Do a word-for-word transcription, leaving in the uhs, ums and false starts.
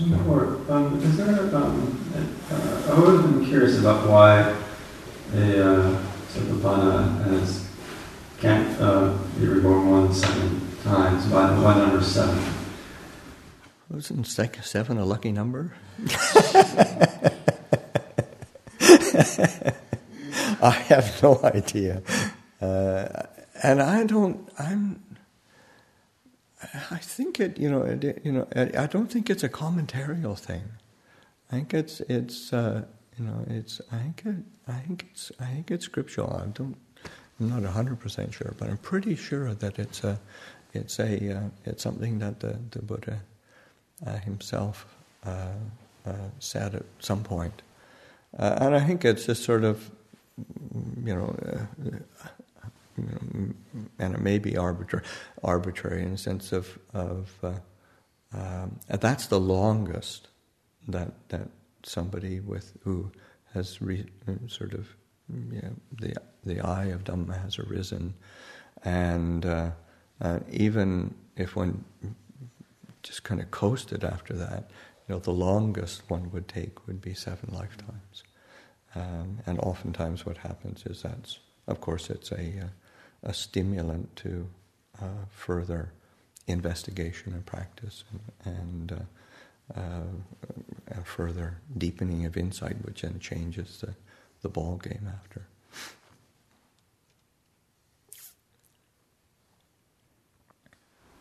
Before, um, is there, um, uh, I've always been curious about why a uh, Satipatthana has can't uh, be reborn more than seven times. Why, why number seven? Wasn't seven a lucky number? I have no idea, uh, and I don't. I'm. I think it. You know. It, you know. I don't think it's a commentarial thing. I think it's. It's. Uh, you know. It's. I think it. I think it's. I think it's scriptural. I don't. I'm not a hundred percent sure, but I'm pretty sure that it's a. It's a. Uh, it's something that the, the Buddha uh, himself uh, uh, said at some point, uh, and I think it's just sort of. You know, uh, you know, and it may be arbitrary, arbitrary in the sense of, of uh, um, that's the longest that that somebody with who has re, sort of, you know, the the eye of Dhamma has arisen, and uh, uh, even if one just kind of coasted after that, you know, the longest one would take would be seven lifetimes. Um, and oftentimes what happens is that's, of course, it's a, a, a stimulant to uh, further investigation and practice and, and uh, uh, a further deepening of insight, which then changes the, the ball game after.